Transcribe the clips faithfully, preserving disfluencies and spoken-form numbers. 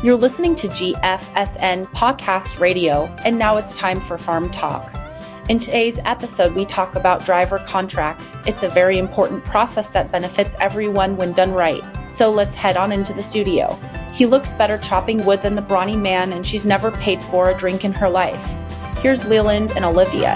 You're listening to G F S N Podcast Radio, and now it's time for Farm Talk. In today's episode, we talk about driver contracts. It's a very important process that benefits everyone when done right. So let's head on into the studio. He looks better chopping wood than the brawny man, and she's never paid for a drink in her life. Here's Leland and Olivia.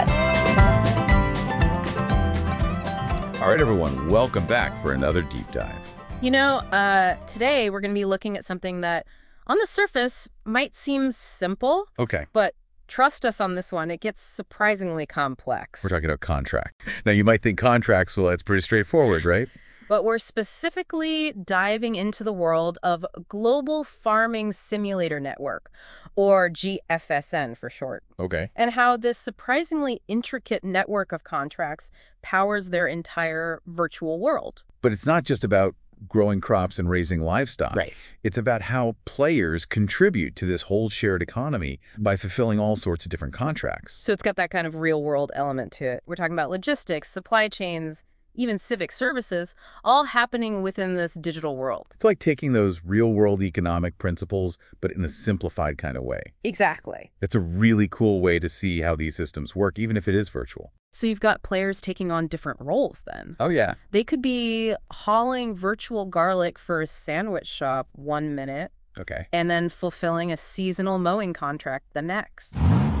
All right, everyone, welcome back for another deep dive. You know, uh, today we're going to be looking at something that, on the surface, might seem simple. Okay. But trust us on this one, it gets surprisingly complex. We're talking about contract. Now, you might think contracts, well, that's pretty straightforward, right? But we're specifically diving into the world of Global Farming Simulator Network, or G F S N for short. Okay. And how this surprisingly intricate network of contracts powers their entire virtual world. But it's not just about growing crops and raising livestock. Right. It's about how players contribute to this whole shared economy by fulfilling all sorts of different contracts. So it's got that kind of real-world element to it. We're talking about logistics, supply chains, even civic services, all happening within this digital world. It's like taking those real-world economic principles, but in a simplified kind of way. Exactly. It's a really cool way to see how these systems work, even if it is virtual. So you've got players taking on different roles then. Oh, yeah. They could be hauling virtual garlic for a sandwich shop one minute. Okay. And then fulfilling a seasonal mowing contract the next.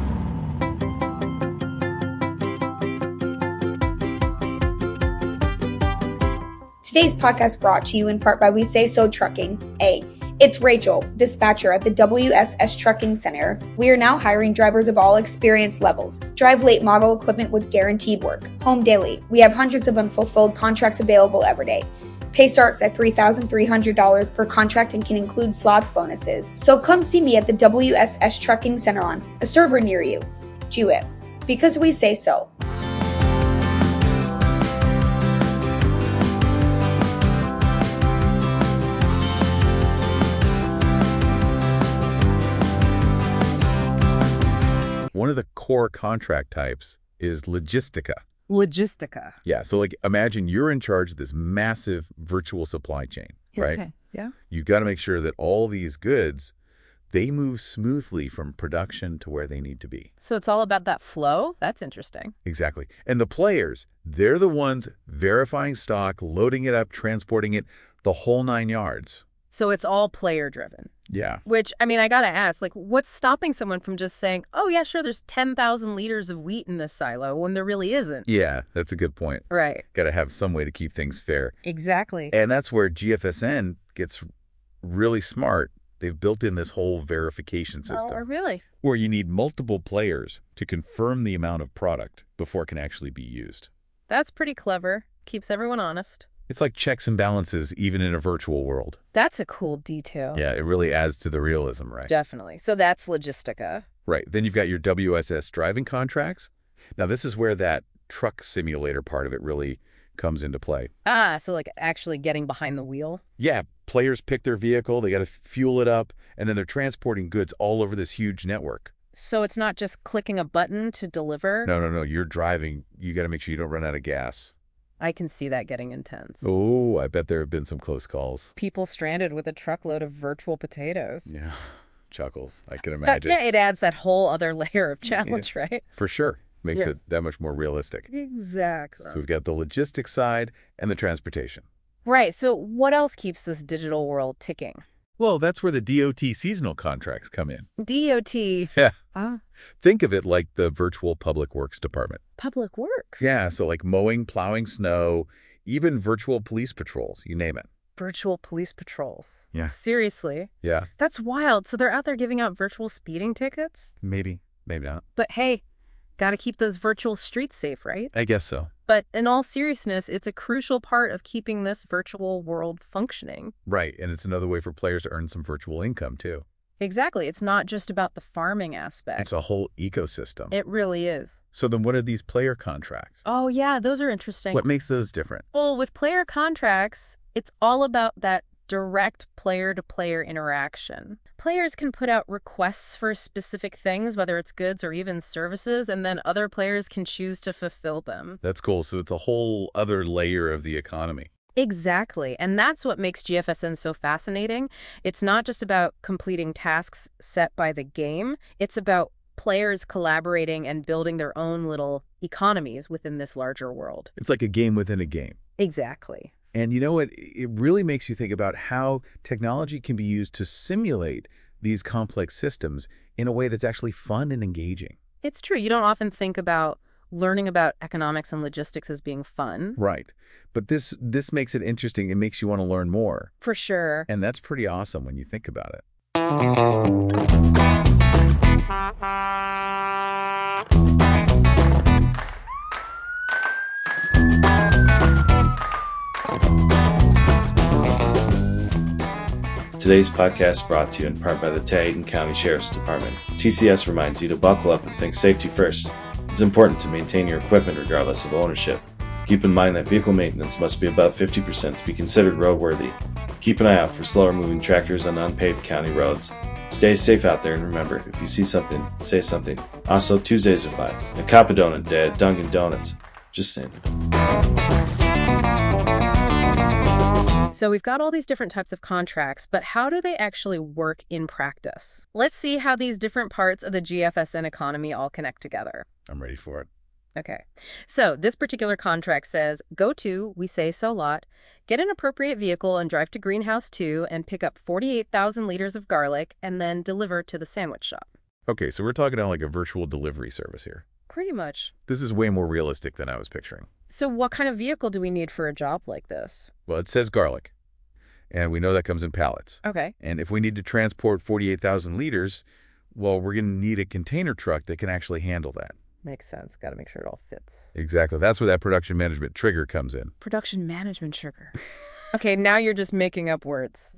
Today's podcast brought to you in part by We Say So Trucking. A. It's Rachel, dispatcher at the W S S Trucking Center. We are now hiring drivers of all experience levels. Drive late model equipment with guaranteed work. Home daily. We have hundreds of unfulfilled contracts available every day. Pay starts at three thousand three hundred dollars per contract and can include slots bonuses. So come see me at the W S S Trucking Center on a server near you. Do it. Because we say so. One of the core contract types is logistica. Logistica. Yeah, so like imagine you're in charge of this massive virtual supply chain, right? Okay. Yeah. You've got to make sure that all these goods, they move smoothly from production to where they need to be. So it's all about that flow? That's interesting. Exactly. And the players, they're the ones verifying stock, loading it up, transporting it, the whole nine yards. So it's all player driven. Yeah. Which, I mean, I got to ask, like, what's stopping someone from just saying, oh, yeah, sure, there's ten thousand liters of wheat in this silo when there really isn't? Yeah, that's a good point. Right. Got to have some way to keep things fair. Exactly. And that's where G F S N gets really smart. They've built in this whole verification system. Oh, really? Where you need multiple players to confirm the amount of product before it can actually be used. That's pretty clever. Keeps everyone honest. It's like checks and balances, even in a virtual world. That's a cool detail. Yeah, it really adds to the realism, right? Definitely. So that's logistica. Right. Then you've got your W S S driving contracts. Now, this is where that truck simulator part of it really comes into play. Ah, so like actually getting behind the wheel? Yeah, players pick their vehicle, they got to fuel it up, and then they're transporting goods all over this huge network. So it's not just clicking a button to deliver? No, no, no. You're driving. You got to make sure you don't run out of gas. I can see that getting intense. Oh, I bet there have been some close calls. People stranded with a truckload of virtual potatoes. Yeah, chuckles. I can That, imagine. yeah, it adds that whole other layer of challenge, Yeah. right? For sure. Makes Yeah. it that much more realistic. Exactly. So we've got the logistics side and the transportation. Right. So what else keeps this digital world ticking? Well, that's where the D O T seasonal contracts come in. D O T. Yeah. Ah, Think of it like the virtual public works department. Public Works. Yeah, so like mowing, plowing snow, even virtual police patrols, you name it. Virtual police patrols. Yeah. Seriously? Yeah, That's wild. So they're out there giving out virtual speeding tickets? maybe, maybe not. But hey, got to keep those virtual streets safe, right? I guess so. But in all seriousness, it's a crucial part of keeping this virtual world functioning. Right, and it's another way for players to earn some virtual income, too. Exactly. It's not just about the farming aspect. It's a whole ecosystem. It really is. So then what are these player contracts? Oh, yeah, those are interesting. What makes those different? Well, with player contracts, it's all about that direct player-to-player interaction. Players can put out requests for specific things, whether it's goods or even services, and then other players can choose to fulfill them. That's cool. So it's a whole other layer of the economy. Exactly. And that's what makes G F S N so fascinating. It's not just about completing tasks set by the game. It's about players collaborating and building their own little economies within this larger world. It's like a game within a game. Exactly. And you know what? It really makes you think about how technology can be used to simulate these complex systems in a way that's actually fun and engaging. It's true. You don't often think about learning about economics and logistics as being fun. Right. But this this makes it interesting. It makes you want to learn more. For sure. And that's pretty awesome when you think about it. Today's podcast brought to you in part by the Tahiti County Sheriff's Department. T C S reminds you to buckle up and think safety first. It's important to maintain your equipment regardless of ownership. Keep in mind that vehicle maintenance must be above fifty percent to be considered roadworthy. Keep an eye out for slower moving tractors on unpaved county roads. Stay safe out there, and remember, if you see something, say something. Also, Tuesdays are fine. A Cop a Donut Day at Dunkin' Donuts. Just saying. So we've got all these different types of contracts, but how do they actually work in practice? Let's see how these different parts of the G F S N economy all connect together. I'm ready for it. Okay. So this particular contract says, go to, we say so lot, get an appropriate vehicle and drive to Greenhouse two and pick up forty-eight thousand liters of garlic and then deliver to the sandwich shop. Okay, so we're talking about like a virtual delivery service here. Pretty much. This is way more realistic than I was picturing. So what kind of vehicle do we need for a job like this? Well, it says garlic, and we know that comes in pallets. Okay. And if we need to transport forty-eight thousand liters, well, we're going to need a container truck that can actually handle that. Makes sense. Got to make sure it all fits. Exactly. That's where that production management trigger comes in. Production management sugar. Okay, now you're just making up words.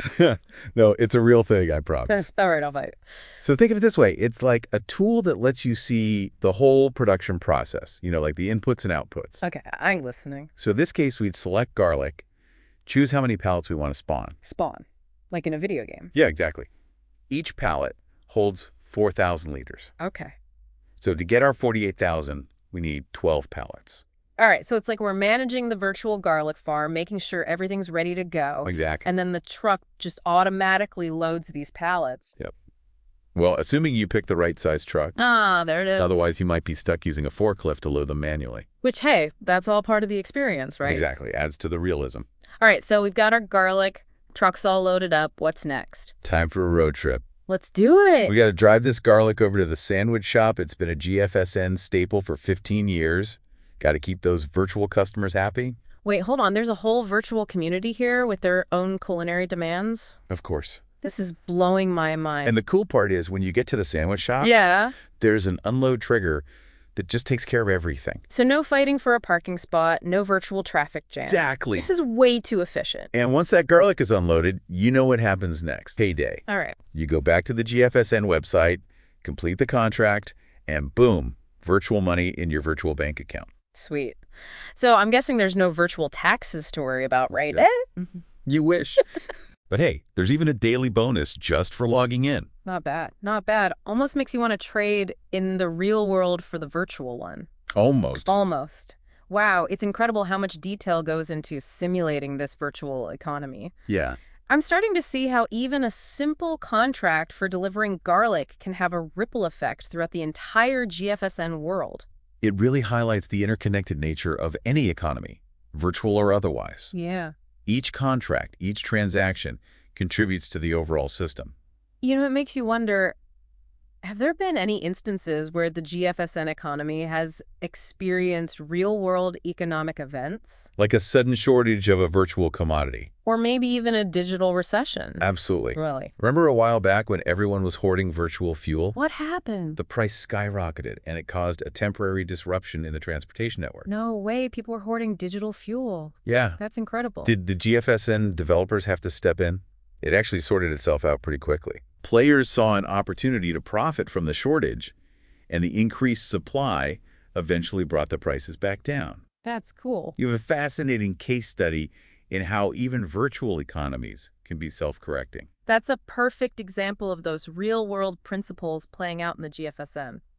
No, it's a real thing, I promise. All right, I'll bite. So think of it this way. It's like a tool that lets you see the whole production process, you know, like the inputs and outputs. Okay, I'm listening. So in this case, we'd select garlic, choose how many pallets we want to spawn. Spawn. Like in a video game. Yeah, exactly. Each pallet holds four thousand liters. Okay. So to get our forty-eight thousand, we need twelve pallets. All right, so it's like we're managing the virtual garlic farm, making sure everything's ready to go. Exactly. And then the truck just automatically loads these pallets. Yep. Well, assuming you pick the right size truck. Ah, there it is. Otherwise, you might be stuck using a forklift to load them manually. Which, hey, that's all part of the experience, right? Exactly. Adds to the realism. All right, so we've got our garlic. Truck's all loaded up. What's next? Time for a road trip. Let's do it. We got to drive this garlic over to the sandwich shop. It's been a G F S N staple for fifteen years. Got to keep those virtual customers happy. Wait, hold on. There's a whole virtual community here with their own culinary demands? Of course. This is blowing my mind. And the cool part is when you get to the sandwich shop, yeah, there's an unload trigger that just takes care of everything. So no fighting for a parking spot, no virtual traffic jam. Exactly. This is way too efficient. And once that garlic is unloaded, you know what happens next. Payday. All right. You go back to the G F S N website, complete the contract, and boom, virtual money in your virtual bank account. Sweet. So I'm guessing there's no virtual taxes to worry about, right? Yeah. Mm-hmm. You wish. But hey, there's even a daily bonus just for logging in. Not bad. Not bad. Almost makes you want to trade in the real world for the virtual one. Almost. Almost. Wow, it's incredible how much detail goes into simulating this virtual economy. Yeah. I'm starting to see how even a simple contract for delivering garlic can have a ripple effect throughout the entire G F S N world. It really highlights the interconnected nature of any economy, virtual or otherwise. Yeah. Each contract, each transaction contributes to the overall system. You know, it makes you wonder, have there been any instances where the G F S N economy has experienced real-world economic events? Like a sudden shortage of a virtual commodity. Or maybe even a digital recession? Absolutely. Really? Remember a while back when everyone was hoarding virtual fuel? What happened? The price skyrocketed, and it caused a temporary disruption in the transportation network. No way. People were hoarding digital fuel. Yeah. That's incredible. Did the G F S N developers have to step in? It actually sorted itself out pretty quickly. Players saw an opportunity to profit from the shortage, and the increased supply eventually brought the prices back down. That's cool. You have a fascinating case study in how even virtual economies can be self-correcting. That's a perfect example of those real-world principles playing out in the G F S N.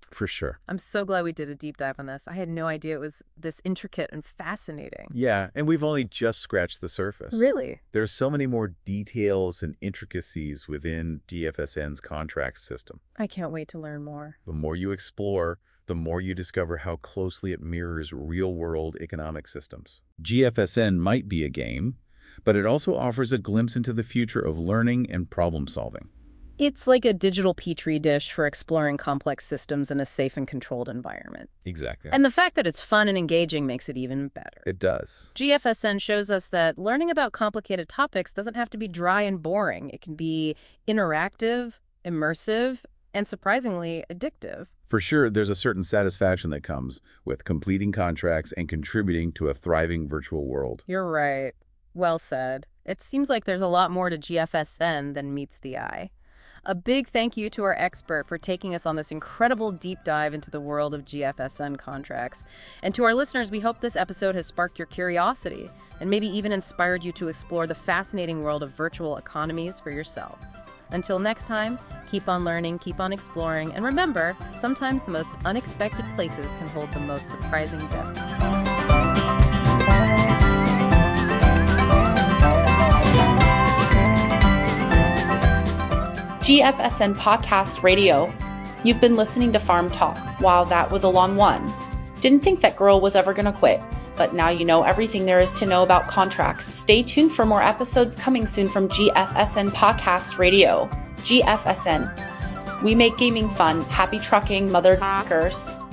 For sure. I'm so glad we did a deep dive on this. I had no idea it was this intricate and fascinating. Yeah, and we've only just scratched the surface. Really? There's so many more details and intricacies within G F S N's contract system. I can't wait to learn more. The more you explore, the more you discover how closely it mirrors real-world economic systems. G F S N might be a game, but it also offers a glimpse into the future of learning and problem-solving. It's like a digital petri dish for exploring complex systems in a safe and controlled environment. Exactly. And the fact that it's fun and engaging makes it even better. It does. G F S N shows us that learning about complicated topics doesn't have to be dry and boring. It can be interactive, immersive, and surprisingly addictive. For sure, there's a certain satisfaction that comes with completing contracts and contributing to a thriving virtual world. You're right. Well said. It seems like there's a lot more to G F S N than meets the eye. A big thank you to our expert for taking us on this incredible deep dive into the world of G F S N contracts. And to our listeners, we hope this episode has sparked your curiosity and maybe even inspired you to explore the fascinating world of virtual economies for yourselves. Until next time, keep on learning, keep on exploring, and remember, sometimes the most unexpected places can hold the most surprising depth. G F S N Podcast Radio. You've been listening to Farm Talk. Wow, that was a long one. Didn't think that girl was ever gonna quit, but now you know everything there is to know about contracts. Stay tuned for more episodes coming soon from G F S N Podcast Radio. G F S N. We make gaming fun. Happy trucking, mother truckers.